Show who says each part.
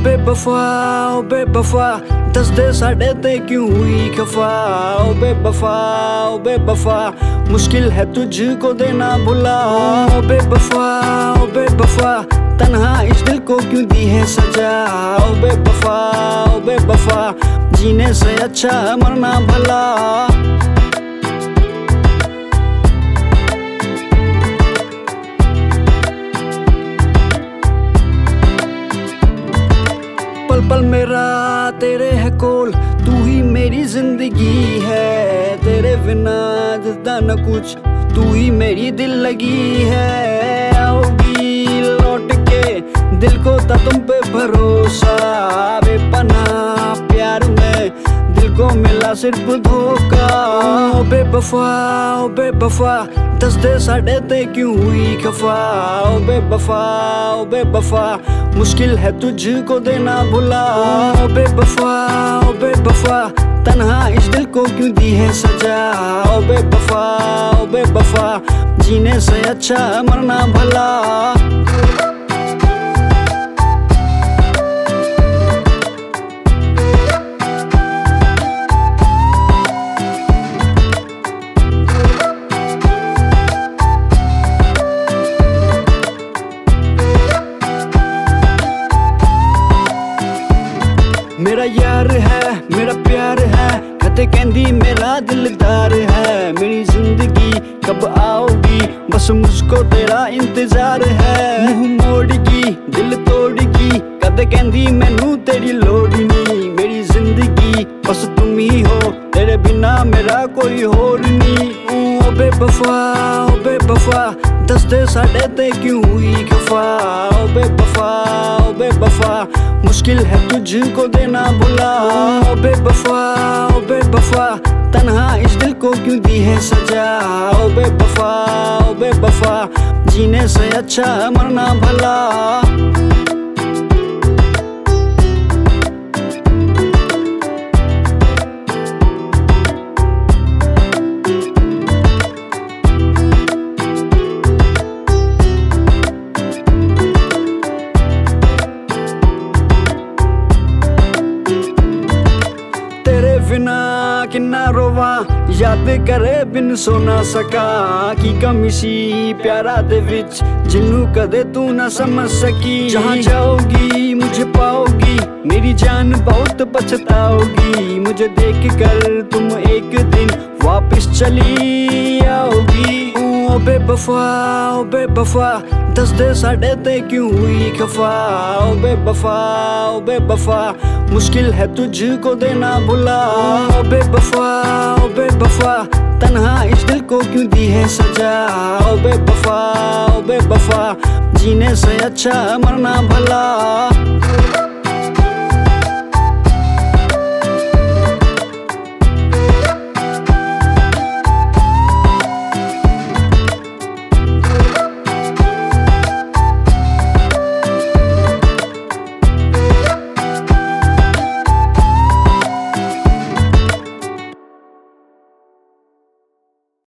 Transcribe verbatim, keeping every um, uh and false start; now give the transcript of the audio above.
Speaker 1: बेवफा ओ बेवफा दस दे साढ़े ते क्यों हुई खफा। ओ बेवफा ओ बेवफा मुश्किल है तुझको देना भुला। ओ बेवफा ओ बेवफा तन्हा इस दिल को क्यों दी है सजा। ओ बेवफा ओ बेवफा जीने से अच्छा मरना भला। पल पल मेरा तेरे है कोल तू ही मेरी जिंदगी है। तेरे बिना जिदा न कुछ तू ही मेरी दिल लगी है। आओगी लौट के दिल को था तुम पे भरोसा। बेपनाह प्यार में दिल को मिला सिर्फ धोखा। ओ बेवफा ओ बेवफा दस दे साढ़े ते क्यों हुई खफा। ओ बेवफा ओ बेवफा मुश्किल है तुझको देना भुला। ओ बेवफा ओ बेवफा तन्हा इस दिल को क्यों दी है सजा। ओ बेवफा ओ बेवफा जीने से अच्छा मरना भला। मेरा यार है मेरा प्यार है कदे कहंदी मेरा दिलदार है। मेरी जिंदगी कब आओगी बस मुझको तेरा इंतजार है। मुंह मोड़गी दिल तोड़गी कदे कहंदी मैनू तेरी लोड़ नहीं। मेरी जिंदगी बस तुम ही हो तेरे बिना मेरा कोई होर नहीं। ओ बेवफा ओ बेवफा दस दे साढ़े ते क्यों हुई खफा। ओ बेवफा ओ बेवफा मुश्किल है तुझको देना भुला। ओ बेवफा ओ बेवफा तन्हा इस दिल को क्यों दी है सजा। ओ बेवफा ओ बेवफा जीने से अच्छा मरना भला। बिना किन्ना रोवा याद करे बिन सो ना सका। की कमी सी प्यारा दे विच जिन्नू कदे तू ना समझ सकी। जहाँ जाओगी मुझे पाओगी मेरी जान बहुत पछताओगी। मुझे देख कर तुम एक दिन वापस चली आओगी। ओ बेवफा ओ बेवफा दस दे साढ़े ते क्यों हुई खफा। ओ बेवफा ओ बेवफा मुश्किल है तुझको देना भुला। ओ बेवफा ओ बेवफा तन्हा इस दिल को क्यों दी है सजा। ओ बेवफा ओ बेवफा जीने से अच्छा मरना भला।